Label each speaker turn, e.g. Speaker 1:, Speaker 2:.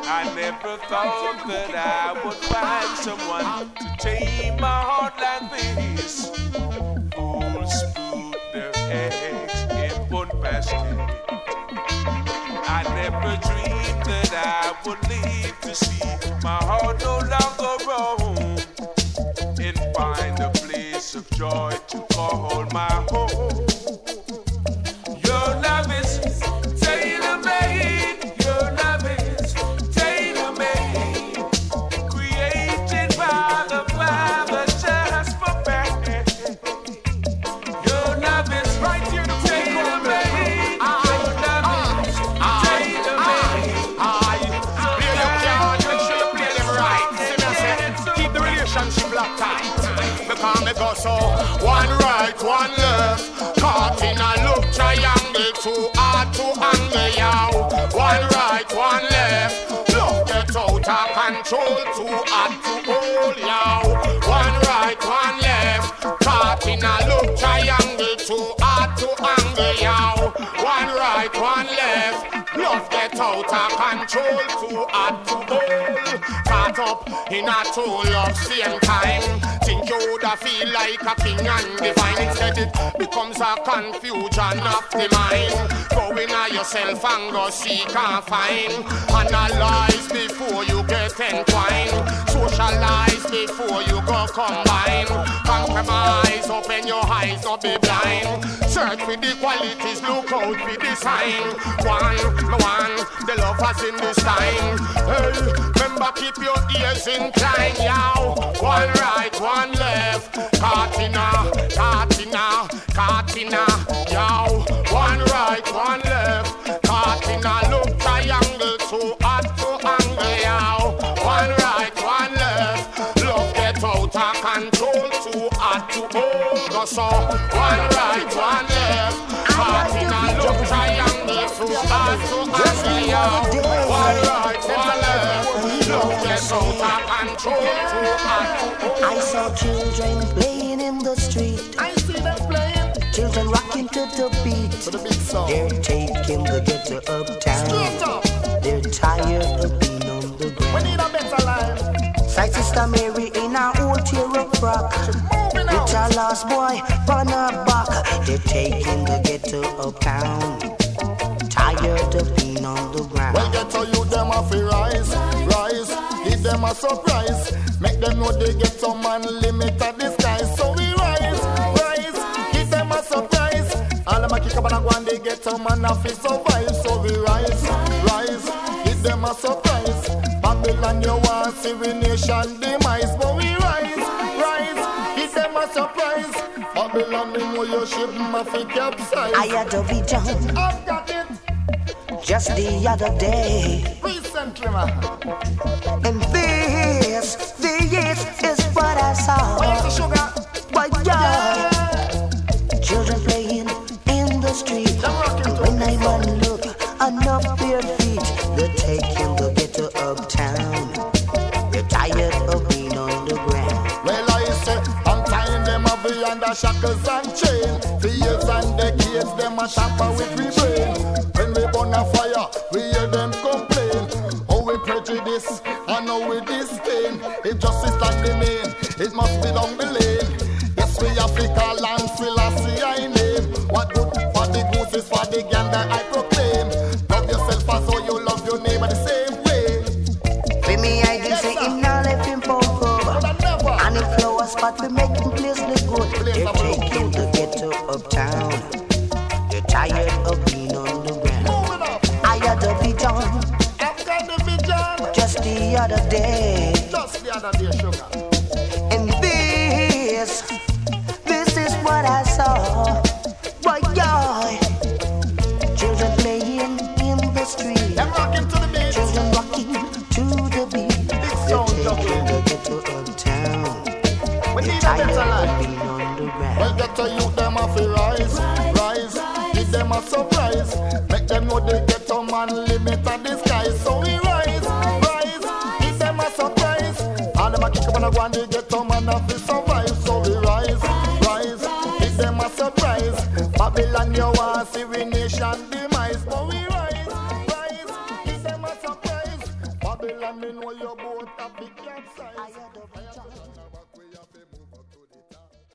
Speaker 1: I never thought that I would find someone to tame my heart like this. Fools put their eggs in one basket. I never dreamed that I would live to see my heart no longer roam and find a place of joy to call my home. Your love is tailor-made. Your love is tailor-made, created by the Father just for me. Your love is right here to tailor-made. Your love is tailor-made. Keep the relationship locked tight. Because me go so one right, one left. Caught in a look triangle, too hard to angle, yow. One right, one left. Love get out of control, too hard to hold, yow. One right, one left. Caught in a look triangle, too hard to angle, yow. One right, one left. Love get out of control, too hard to hold. Caught up in a true love same time. Think you woulda feel like a king and divine. Instead it becomes a confusion of the mind. Go in on yourself and go seek and find. Analyze before you get entwined. Socialize before you go combine. Compromise, open your eyes, not be blind. Search for the qualities, look out for the sign. One, the lovers in this time. Hey, remember keep your ears inclined, yow. One right, one left. Katina, yow. One right, one left. Katina, look triangle, too hard to angle, yow. One right, one left. Love get out of control, too hard to hold. Go so, one right, one left. Katina, look triangle, too hard to angle, yow. One right, one left. Love get out of control, too hard to hold.
Speaker 2: I saw children playing in the street.
Speaker 3: I see them playing.
Speaker 2: Children rocking to the beat.
Speaker 3: For the big song.
Speaker 2: They're taking the ghetto uptown.
Speaker 3: Straight up.
Speaker 2: They're tired of being on the
Speaker 3: We
Speaker 2: ground.
Speaker 3: need a better life.
Speaker 2: Sight Sister Mary in her old tear up rock.
Speaker 3: Moving out.
Speaker 2: With a lost boy on her back. They're taking the ghetto uptown. Tired of being on the ground.
Speaker 3: Well, ghetto you them a fi rise. Give them a surprise. Make them know they get some man limit at the sky. So we rise. Give them a surprise. All them a kick up and a go and they get some man a fi survive. So we rise. Give them a surprise. Babylon you want see we nation demise. But we rise. Give them a surprise. Babylon me know your ship ma fi capsize.
Speaker 2: I had to be done
Speaker 3: I've got it.
Speaker 2: just the other day.
Speaker 3: Recently, man.
Speaker 2: And this is what I saw.
Speaker 3: Where's the sugar?
Speaker 2: But yeah, children playing in the street. When I man look, enough bare feet. They're taking the ghetto uptown. They're tired of being on the ground.
Speaker 3: Well, I say, I'm tying them up under shackles and chains. For years and decades, them a tamper with we brain. When we burn a fire, we hear them complain. Oh, we prejudice, and now we disdain. If justice like the main, it must be down the lane. Yes, we Africa land, Selassie I name. What good for the goose is for the gander I proclaim. Love yourself as though you love your neighbor the same way.
Speaker 2: For me, I did say him now left him for good. And if flower spot we make him place look good. They're taking the ghetto uptown. They're tired of being on the ground.
Speaker 3: Moving up,
Speaker 2: I had to be done
Speaker 3: I've got the vision.
Speaker 2: just the other day.
Speaker 3: Just the other day, sugar.
Speaker 2: And this is what I saw. Boy, yeah. Children playing in the street.
Speaker 3: Them rocking to the beat.
Speaker 2: Children rocking to the beat.
Speaker 3: Big
Speaker 2: They're
Speaker 3: sound,
Speaker 2: taking
Speaker 3: juggling.
Speaker 2: the ghetto uptown.
Speaker 3: We
Speaker 2: They're
Speaker 3: need a
Speaker 2: tired
Speaker 3: better
Speaker 2: of
Speaker 3: life.
Speaker 2: being on the
Speaker 3: Well,
Speaker 2: ground.
Speaker 3: get to you, them a fi rise. Give them a surprise. Make them know they get a man limit at the sky. So we rise. Give them a surprise. All them a kick up and a go and they get a man a fi survive. So we rise. Give them a surprise. Babylon you want see we nation demise. But we rise. Give them a surprise. Babylon Babylon, me know your boat a big capsize.
Speaker 2: I had a